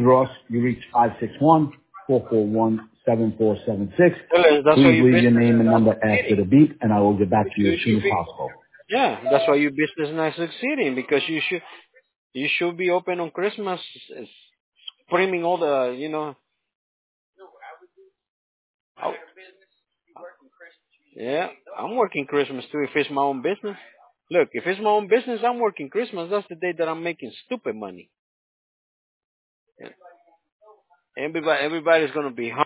Ross. You reach 561-441-7476. That's why Please your leave your business name is and not number after succeeding. the beep, and I will get back to you as soon as possible. Yeah, that's why your business is not succeeding because you should be open on Christmas, screaming all the Oh, yeah, I'm working Christmas too if it's my own business. Look, if it's my own business, I'm working Christmas. That's the day that I'm making stupid money. Everybody's gonna be